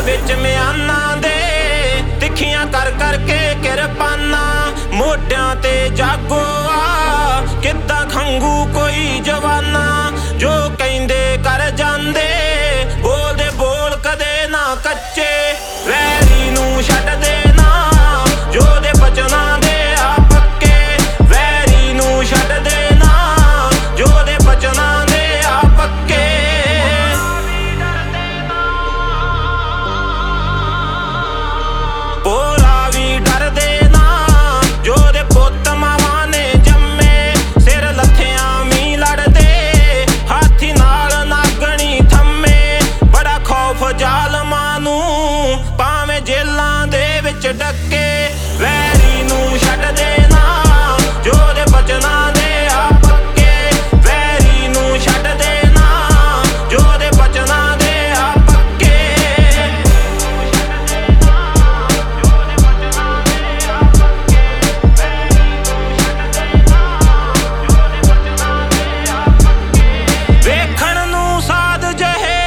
विच म्याना दे तिखियां कर करके किरपाना मोढियां ते जागो आ किद्दां खंगू कोई जवाना जो कहंदे कर जांदे बोलदे बोल कदे ना कच्चे वैरी नूं छड्ड देना जो दे बचना दे आ पक्के वैरी नूं छड्ड देना जो दे बचना दे आ पक्के भोला भी डर देना जो दे पुत्त मावां ने जम्मे सिर लत्थियां भी लड़दे हाथी नाल नागणी थम्मे बड़ा खौफ जालमां नूं भावें जेलां दे विच डक्के वैरी नूं छड्ड देना जो दे बचना दे आ पक्के वैरी नूं छड्ड देना जो दे बचना दे आ पक्के ਵੇਖਣ ਨੂੰ ਸਾਧ ਜਹੇ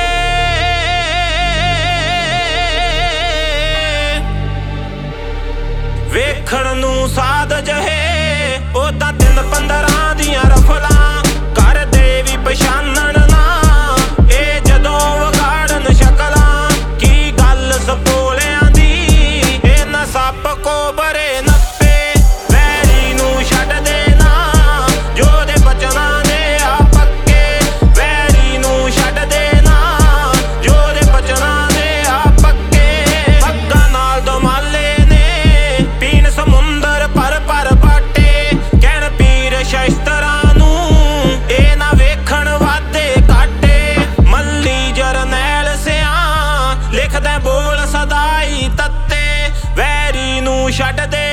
ਵੇਖਣ ਨੂੰ ਸਾਧ ਜਹੇ ਉਦਾਂ 3-15 ਦੀਆਂ ਰਫਲਾਂ ਕਰਦੇ ਵੀ ਪਛਾਣਨ ਨਾ ਇਹ ਜਦੋਂ ਵਿਗਾੜਨ ਸ਼ਕਲਾਂ ਕੀ ਗੱਲ ਸਪੋਲਿਆਂ ਦੀ ਇਹ ਨਾ ਸੱਪ ਕੋਬਰੇ ਨੱਪੇ ਵੈਰੀ ਨੂੰ ਛੱਡ ਦੇਣਾ ਜੋ ਦੇ ਬਚਨਾ ਦੇ ਆ ਪੱਕੇ ਵੈਰੀ ਨੂੰ ਛੱਡ ਦੇਣਾ ਜੋ ਦੇ ਬਚਨਾ ਦੇ ਆ ਪੱਕੇ ਪੱਗਾਂ ਨਾਲ ਦੁਮਾਲੇ ਨੇ ਪੀਣ ਸਮੁੰਦਰ ਪਰ ਪਰ ਬਾਟੇ ਕਹਿਣ ਪੀਰ ਸ਼ਸਤਰਾਂ ਨੂੰ ਇਹ ਨਾ ਵੇਖਣ ਵਾਦੇ ਕਾਟੇ ਮੱਲੀ ਜਰਨੈਲ ਸਿਆਂ ਲਿਖਦਾ ਬੋਲ ਸਦਾਈ ਤੱਤੇ ਵੈਰੀ ਨੂੰ ਛੱਡ ਦੇ